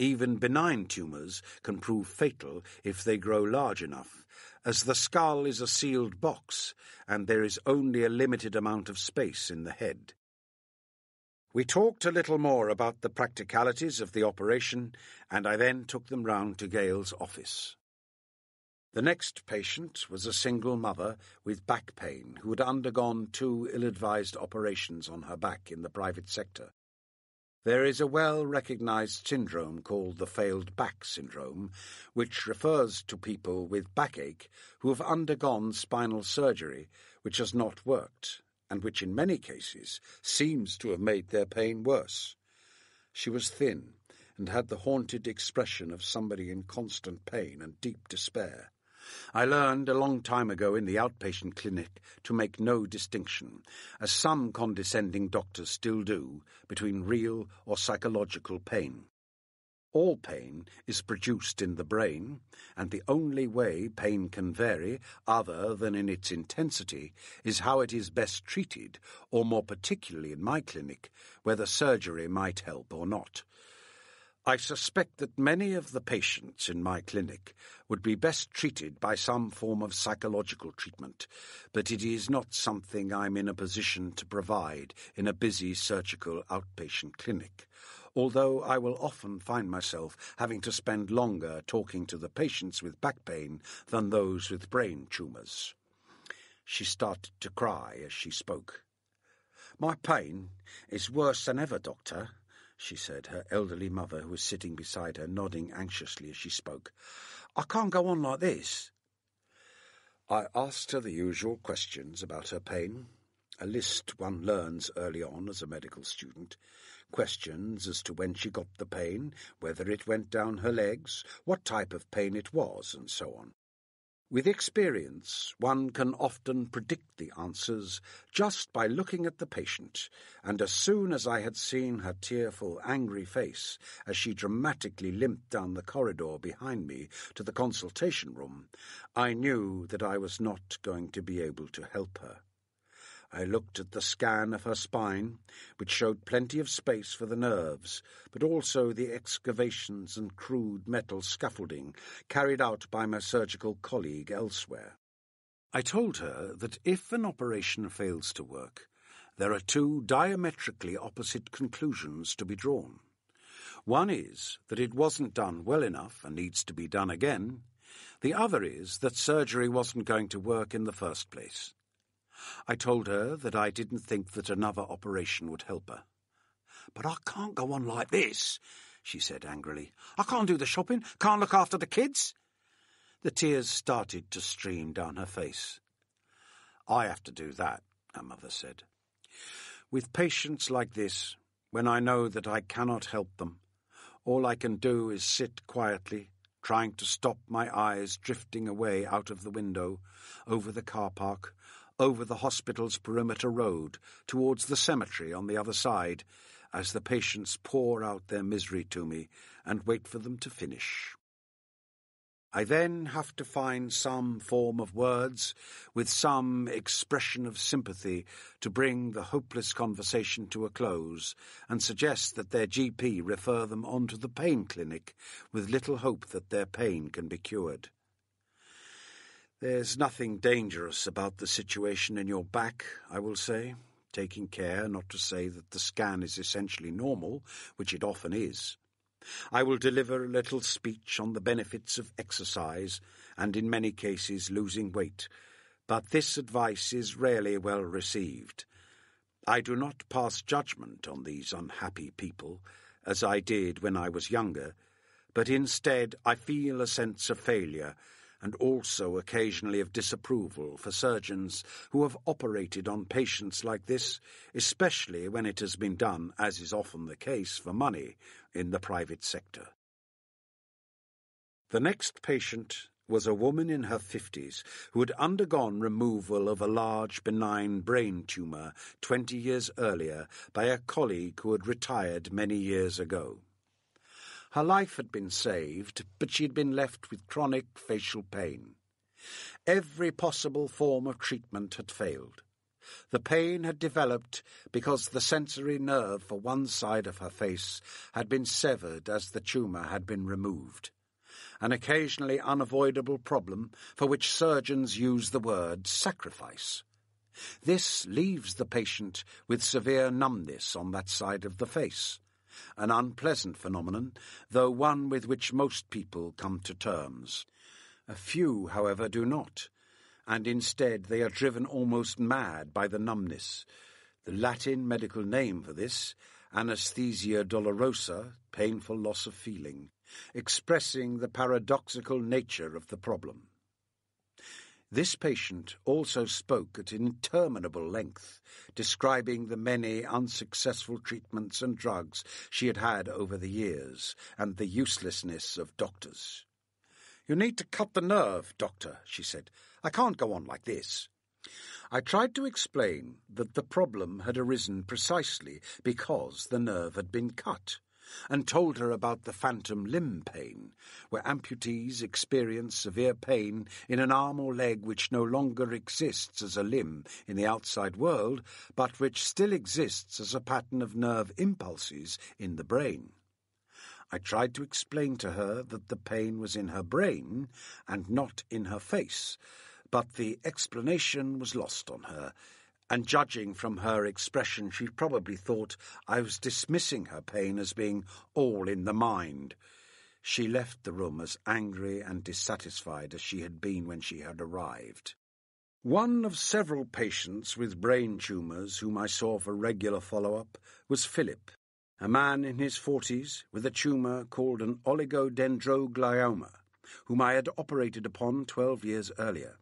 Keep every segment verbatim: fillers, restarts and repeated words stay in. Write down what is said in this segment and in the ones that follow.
Even benign tumours can prove fatal if they grow large enough, as the skull is a sealed box and there is only a limited amount of space in the head. We talked a little more about the practicalities of the operation, and I then took them round to Gale's office. The next patient was a single mother with back pain who had undergone two ill-advised operations on her back in the private sector. There is a well-recognized syndrome called the failed back syndrome, which refers to people with backache who have undergone spinal surgery which has not worked, and which in many cases seems to have made their pain worse. She was thin and had the haunted expression of somebody in constant pain and deep despair. I learned a long time ago in the outpatient clinic to make no distinction, as some condescending doctors still do, between real or psychological pain. All pain is produced in the brain, and the only way pain can vary, other than in its intensity, is how it is best treated, or more particularly in my clinic, whether surgery might help or not. I suspect that many of the patients in my clinic would be best treated by some form of psychological treatment, but it is not something I'm in a position to provide in a busy surgical outpatient clinic, although I will often find myself having to spend longer talking to the patients with back pain than those with brain tumours. She started to cry as she spoke. "My pain is worse than ever, Doctor," she said, her elderly mother, who was sitting beside her, nodding anxiously as she spoke. "I can't go on like this." I asked her the usual questions about her pain, a list one learns early on as a medical student, questions as to when she got the pain, whether it went down her legs, what type of pain it was, and so on. With experience, one can often predict the answers just by looking at the patient, and as soon as I had seen her tearful, angry face as she dramatically limped down the corridor behind me to the consultation room, I knew that I was not going to be able to help her. I looked at the scan of her spine, which showed plenty of space for the nerves, but also the excavations and crude metal scaffolding carried out by my surgical colleague elsewhere. I told her that if an operation fails to work, there are two diametrically opposite conclusions to be drawn. One is that it wasn't done well enough and needs to be done again. The other is that surgery wasn't going to work in the first place. I told her that I didn't think that another operation would help her. "But I can't go on like this," she said angrily. "I can't do the shopping, can't look after the kids." The tears started to stream down her face. "I have to do that," her mother said. "With patients like this, when I know that I cannot help them, all I can do is sit quietly, trying to stop my eyes drifting away out of the window, over the car park, over the hospital's perimeter road, towards the cemetery on the other side, as the patients pour out their misery to me and wait for them to finish. I then have to find some form of words, with some expression of sympathy, to bring the hopeless conversation to a close, and suggest that their G P refer them on to the pain clinic, with little hope that their pain can be cured. There's nothing dangerous about the situation in your back, I will say, taking care not to say that the scan is essentially normal, which it often is. I will deliver a little speech on the benefits of exercise and in many cases losing weight, but this advice is rarely well received. I do not pass judgment on these unhappy people, as I did when I was younger, but instead I feel a sense of failure and also occasionally of disapproval for surgeons who have operated on patients like this, especially when it has been done, as is often the case, for money in the private sector. The next patient was a woman in her fifties who had undergone removal of a large benign brain tumour twenty years earlier by a colleague who had retired many years ago. Her life had been saved, but she had been left with chronic facial pain. Every possible form of treatment had failed. The pain had developed because the sensory nerve for one side of her face had been severed as the tumour had been removed, an occasionally unavoidable problem for which surgeons use the word sacrifice. This leaves the patient with severe numbness on that side of the face, an unpleasant phenomenon, though one with which most people come to terms. A few, however, do not, and instead they are driven almost mad by the numbness. The Latin medical name for this, anesthesia dolorosa, painful loss of feeling, expressing the paradoxical nature of the problem. This patient also spoke at interminable length, describing the many unsuccessful treatments and drugs she had had over the years, and the uselessness of doctors. "You need to cut the nerve, doctor," she said. "I can't go on like this." I tried to explain that the problem had arisen precisely because the nerve had been cut, and told her about the phantom limb pain, where amputees experience severe pain in an arm or leg which no longer exists as a limb in the outside world, but which still exists as a pattern of nerve impulses in the brain. I tried to explain to her that the pain was in her brain and not in her face, but the explanation was lost on her, and judging from her expression she probably thought I was dismissing her pain as being all in the mind. She left the room as angry and dissatisfied as she had been when she had arrived. One of several patients with brain tumours whom I saw for regular follow-up was Philip, a man in his forties with a tumour called an oligodendroglioma, whom I had operated upon twelve years earlier.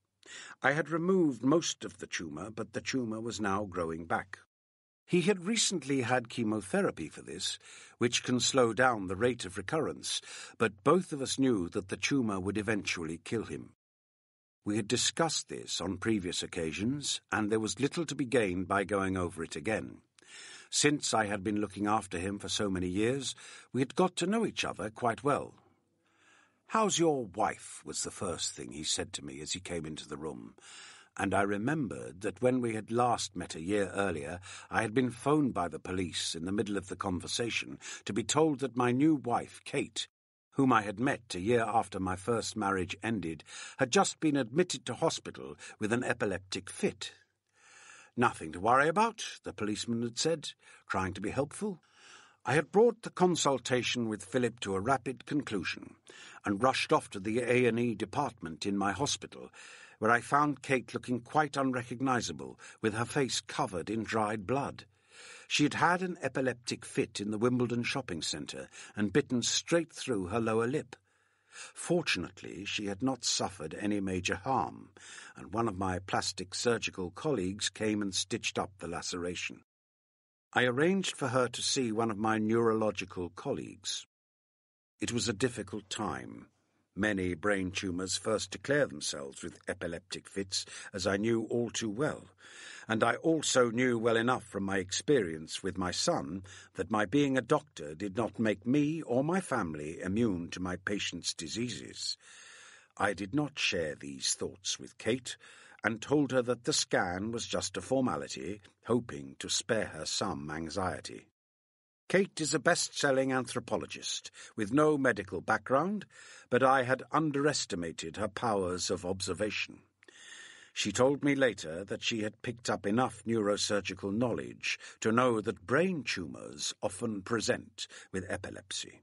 I had removed most of the tumour, but the tumour was now growing back. He had recently had chemotherapy for this, which can slow down the rate of recurrence, but both of us knew that the tumour would eventually kill him. We had discussed this on previous occasions, and there was little to be gained by going over it again. Since I had been looking after him for so many years, we had got to know each other quite well. "How's your wife?" was the first thing he said to me as he came into the room, and I remembered that when we had last met a year earlier, I had been phoned by the police in the middle of the conversation to be told that my new wife, Kate, whom I had met a year after my first marriage ended, had just been admitted to hospital with an epileptic fit. "Nothing to worry about," the policeman had said, trying to be helpful. I had brought the consultation with Philip to a rapid conclusion, and rushed off to the A and E department in my hospital, where I found Kate looking quite unrecognisable, with her face covered in dried blood. She had had an epileptic fit in the Wimbledon shopping centre, and bitten straight through her lower lip. Fortunately, she had not suffered any major harm, and one of my plastic surgical colleagues came and stitched up the laceration. I arranged for her to see one of my neurological colleagues. It was a difficult time. Many brain tumours first declare themselves with epileptic fits, as I knew all too well, and I also knew well enough from my experience with my son that my being a doctor did not make me or my family immune to my patients' diseases. I did not share these thoughts with Kate, and told her that the scan was just a formality, hoping to spare her some anxiety. Kate is a best-selling anthropologist with no medical background, but I had underestimated her powers of observation. She told me later that she had picked up enough neurosurgical knowledge to know that brain tumours often present with epilepsy.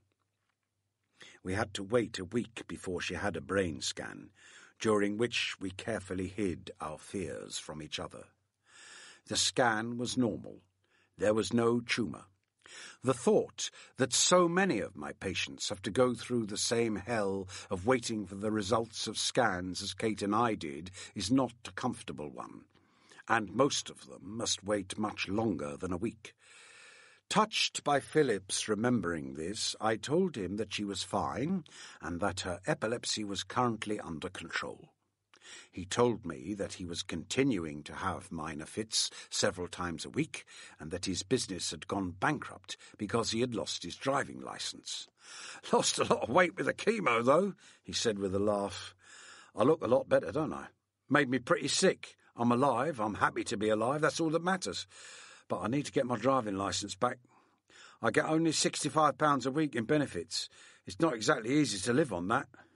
We had to wait a week before she had a brain scan, during which we carefully hid our fears from each other. The scan was normal. There was no tumour. The thought that so many of my patients have to go through the same hell of waiting for the results of scans as Kate and I did is not a comfortable one, and most of them must wait much longer than a week. Touched by Philip's remembering this, I told him that she was fine and that her epilepsy was currently under control. He told me that he was continuing to have minor fits several times a week and that his business had gone bankrupt because he had lost his driving licence. "Lost a lot of weight with the chemo, though," he said with a laugh. "I look a lot better, don't I? Made me pretty sick. I'm alive, I'm happy to be alive, that's all that matters. But I need to get my driving licence back. I get only sixty-five pounds a week in benefits. It's not exactly easy to live on that.